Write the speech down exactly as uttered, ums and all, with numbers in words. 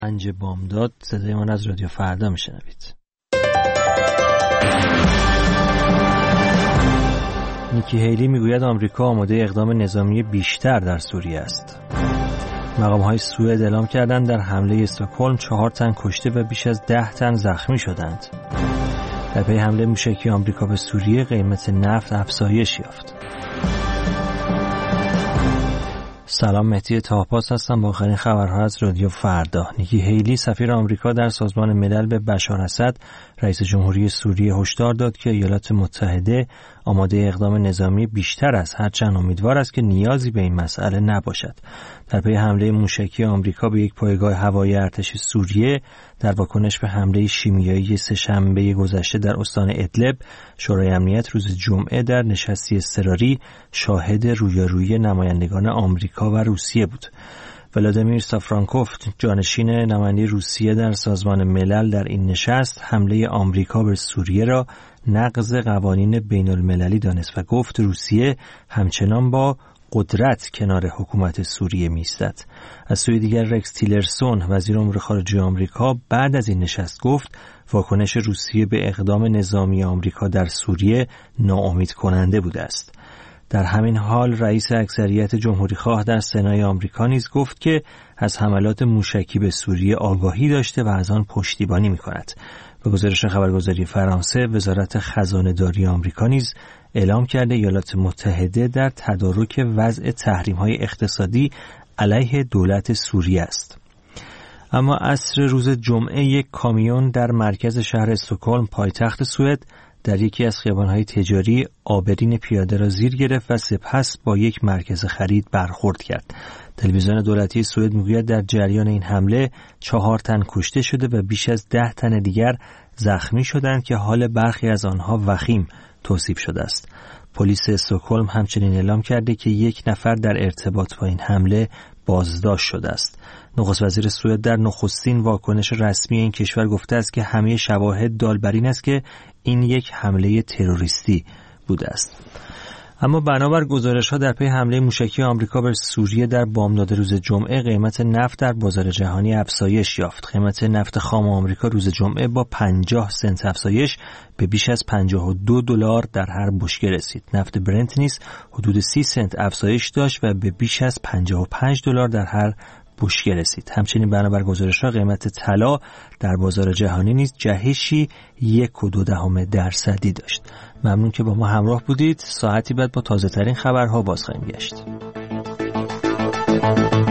پنج بامداد صدای من از رادیو فردا میشنوید. نیکی هیلی میگوید آمریکا آماده اقدام نظامی بیشتر در سوریه است. مقام‌های سوئد اعلام کردند در حمله استکهلم چهار تن کشته و بیش از ده تن زخمی شدند. در پی حمله موشکی آمریکا به سوریه قیمت نفت افزایش یافت. سلام، مهدی طاه‌پاس هستم با آخرین خبرها از رادیو فردا. نیکی هیلی سفیر آمریکا در سازمان ملل به بشار اسد رئیس جمهوری سوریه هشدار داد که ایالات متحده آماده اقدام نظامی بیشتر است، هرچند امیدوار است که نیازی به این مسئله نباشد. در پی حمله موشکی آمریکا به یک پایگاه هوایی ارتش سوریه در واکنش به حمله شیمیایی سه‌شنبه گذشته در استان ادلب، شورای امنیت روز جمعه در نشستی اضطراری شاهد رویارویی نمایندگان آمریکا و روسیه بود. ولادیمیر سافرانکوف، جانشین نماینده روسیه در سازمان ملل، در این نشست حمله آمریکا به سوریه را نقض قوانین بین المللی دانست و گفت روسیه همچنان با قدرت کنار حکومت سوریه می‌ایستد. از سوی دیگر رکس تیلرسون، وزیر امور خارجه آمریکا، بعد از این نشست گفت واکنش روسیه به اقدام نظامی آمریکا در سوریه ناامید کننده بوده است. در همین حال رئیس اکثریت جمهوری‌خواه در سنای آمریکا نیز گفت که از حملات موشکی به سوریه آگاهی داشته و از آن پشتیبانی می‌کند. به گزارش خبرگزاری فرانسه، وزارت خزانه‌داری آمریکا نیز اعلام کرده ایالات متحده در تدارک وضع تحریم‌های اقتصادی علیه دولت سوریه است. اما عصر روز جمعه یک کامیون در مرکز شهر استکهلم پایتخت سوئد در یکی از خیابان‌های تجاری آبرین پیاده را زیر گرفت و سپس با یک مرکز خرید برخورد کرد. تلویزیون دولتی سوئد میگوید در جریان این حمله چهار تن کشته شده و بیش از ده تن دیگر زخمی شدند که حال برخی از آنها وخیم توصیف شده است. پلیس استکهلم همچنین اعلام کرده که یک نفر در ارتباط با این حمله بازداشت شده است. نخست وزیر سوئد در نخستین واکنش رسمی این کشور گفته است که همه شواهد دال بر این است که این یک حمله تروریستی بوده است. اما بنابر گزارش‌ها در پی حمله موشکی آمریکا بر سوریه در بامداد روز جمعه قیمت نفت در بازار جهانی افزایش یافت. قیمت نفت خام آمریکا روز جمعه با پنجاه سنت افزایش به بیش از پنجاه و دو دلار در هر بشکه رسید. نفت برنت نیز حدود سی سنت افزایش داشت و به بیش از پنجاه و پنج دلار در هر بشکه رسید. همچنین بنابر گزارش‌ها قیمت طلا در بازار جهانی نیز جهشی یک و دو دهم درصدی داشت. ممنون که با ما همراه بودید. ساعتی بعد با تازه ترین خبرها باز خواهیم گشت.